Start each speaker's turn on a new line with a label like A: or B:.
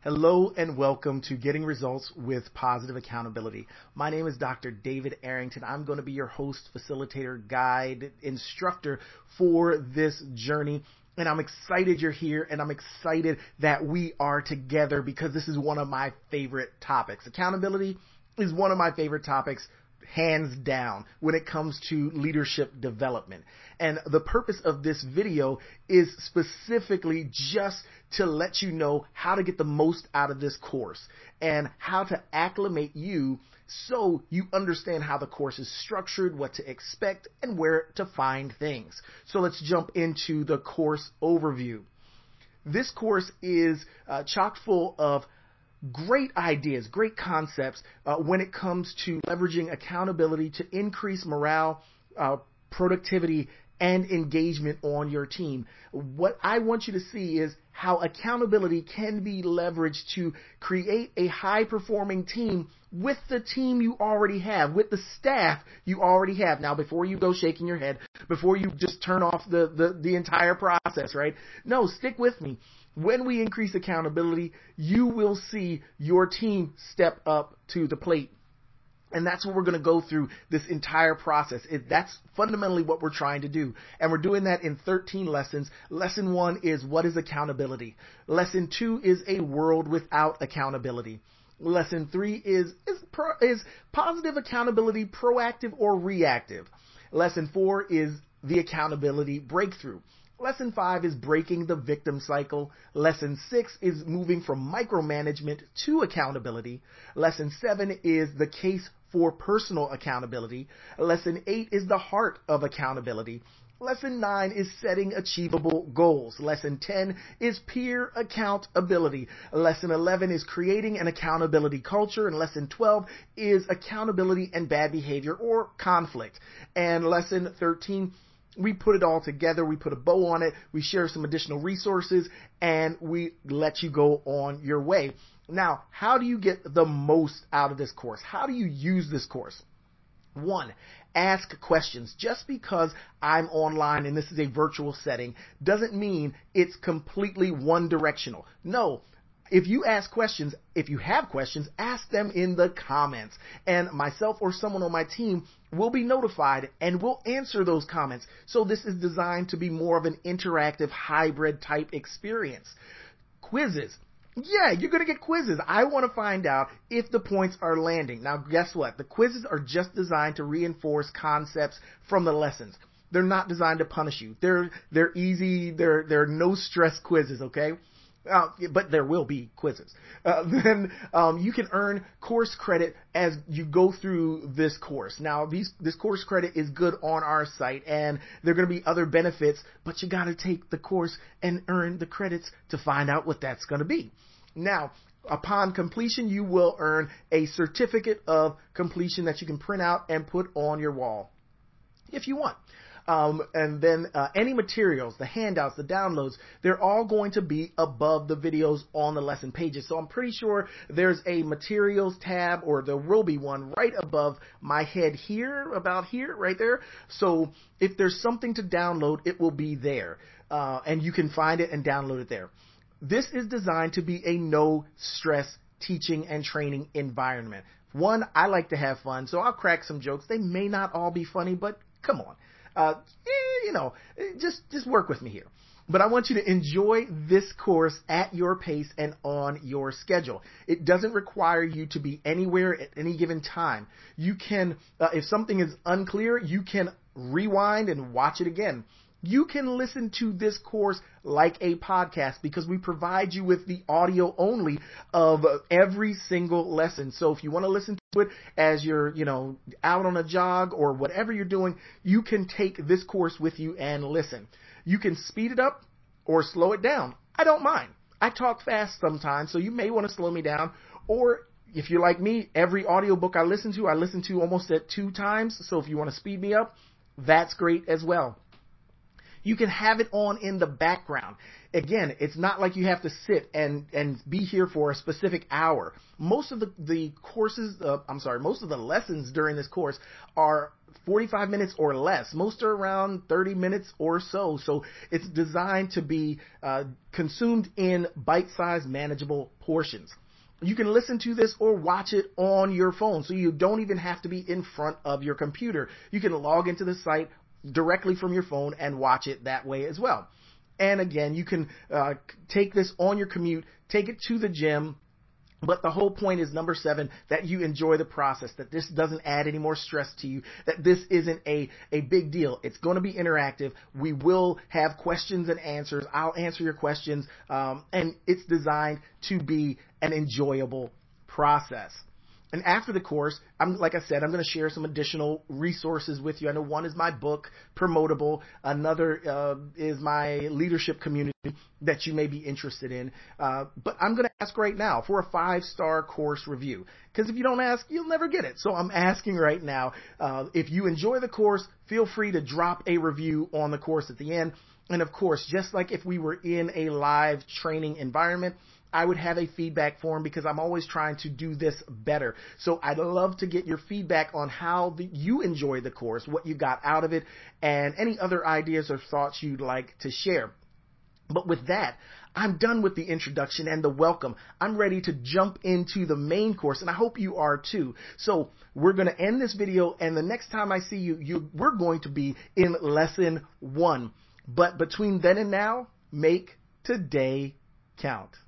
A: Hello and welcome to Getting Results with Positive Accountability. My name is Dr. David Arrington. I'm going to be your host, facilitator, guide, instructor for this journey. And I'm excited you're here, and I'm excited that we are together because this is one of my favorite topics. Accountability is one of my favorite topics, hands down, when it comes to leadership development. And the purpose of this video is specifically just to let you know how to get the most out of this course and how to acclimate you so you understand how the course is structured, what to expect, and where to find things. So let's jump into the course overview. This course is chock full of great ideas, great concepts when it comes to leveraging accountability to increase morale, productivity, and engagement on your team. What I want you to see is how accountability can be leveraged to create a high-performing team with the team you already have, with the staff you already have. Now, before you go shaking your head, before you just turn off the entire process, right? No, stick with me. When we increase accountability, you will see your team step up to the plate. And that's what we're going to go through this entire process. That's fundamentally what we're trying to do. And we're doing that in 13 lessons. Lesson 1 is what is accountability. Lesson 2 is a world without accountability. Lesson 3 is positive accountability, proactive or reactive. Lesson 4 is the accountability breakthrough. Lesson 5 is breaking the victim cycle. Lesson 6 is moving from micromanagement to accountability. Lesson 7 is the case for personal accountability. Lesson 8 is the heart of accountability. Lesson 9 is setting achievable goals. Lesson 10 is peer accountability. Lesson 11 is creating an accountability culture. And Lesson 12 is accountability and bad behavior or conflict. And Lesson 13, we put it all together, we put a bow on it, we share some additional resources, and we let you go on your way. Now, how do you get the most out of this course? How do you use this course? 1, ask questions. Just because I'm online and this is a virtual setting doesn't mean it's completely one-directional. No. If you ask questions, if you have questions, ask them in the comments. And myself or someone on my team will be notified and will answer those comments. So this is designed to be more of an interactive hybrid type experience. Quizzes. Yeah, you're going to get quizzes. I want to find out if the points are landing. Now, guess what? The quizzes are just designed to reinforce concepts from the lessons. They're not designed to punish you. They're easy. They're no stress quizzes, okay? But there will be quizzes. Then you can earn course credit as you go through this course. Now, this course credit is good on our site, and there are going to be other benefits, but you got to take the course and earn the credits to find out what that's going to be. Now, upon completion, you will earn a certificate of completion that you can print out and put on your wall if you want. And then any materials, the handouts, the downloads, they're all going to be above the videos on the lesson pages. So I'm pretty sure there's a materials tab, or there will be one right above my head here, about here, right there. So if there's something to download, it will be there. And you can find it and download it there. This is designed to be a no-stress teaching and training environment. 1, I like to have fun, so I'll crack some jokes. They may not all be funny, but come on. Just work with me here. But I want you to enjoy this course at your pace and on your schedule. It doesn't require you to be anywhere at any given time. You can, if something is unclear, you can rewind and watch it again. You can listen to this course like a podcast because we provide you with the audio only of every single lesson. So if you want to listen to it as you're, out on a jog or whatever you're doing, you can take this course with you and listen. You can speed it up or slow it down. I don't mind. I talk fast sometimes, so you may want to slow me down. Or if you're like me, every audiobook I listen to almost at 2 times. So if you want to speed me up, that's great as well. You can have it on in the background. Again, it's not like you have to sit and be here for a specific hour. Most of the lessons during this course are 45 minutes or less. Most are around 30 minutes or so. So it's designed to be consumed in bite-sized, manageable portions. You can listen to this or watch it on your phone, so you don't even have to be in front of your computer. You can log into the site directly from your phone and watch it that way as well. And again, you can take this on your commute, take it to the gym. But the whole point is, number 7, that you enjoy the process, that this doesn't add any more stress to you, that this isn't a big deal. It's going to be interactive. We will have questions and answers. I'll answer your questions. And it's designed to be an enjoyable process. And after the course, like I said, I'm going to share some additional resources with you. I know one is my book, Promotable. Another is my leadership community that you may be interested in. But I'm going to ask right now for a 5-star course review. Because if you don't ask, you'll never get it. So I'm asking right now, if you enjoy the course, feel free to drop a review on the course at the end. And of course, just like if we were in a live training environment, I would have a feedback form, because I'm always trying to do this better. So I'd love to get your feedback on how you enjoyed the course, what you got out of it, and any other ideas or thoughts you'd like to share. But with that, I'm done with the introduction and the welcome. I'm ready to jump into the main course, and I hope you are too. So we're going to end this video, and the next time I see you, we're going to be in lesson 1. But between then and now, make today count.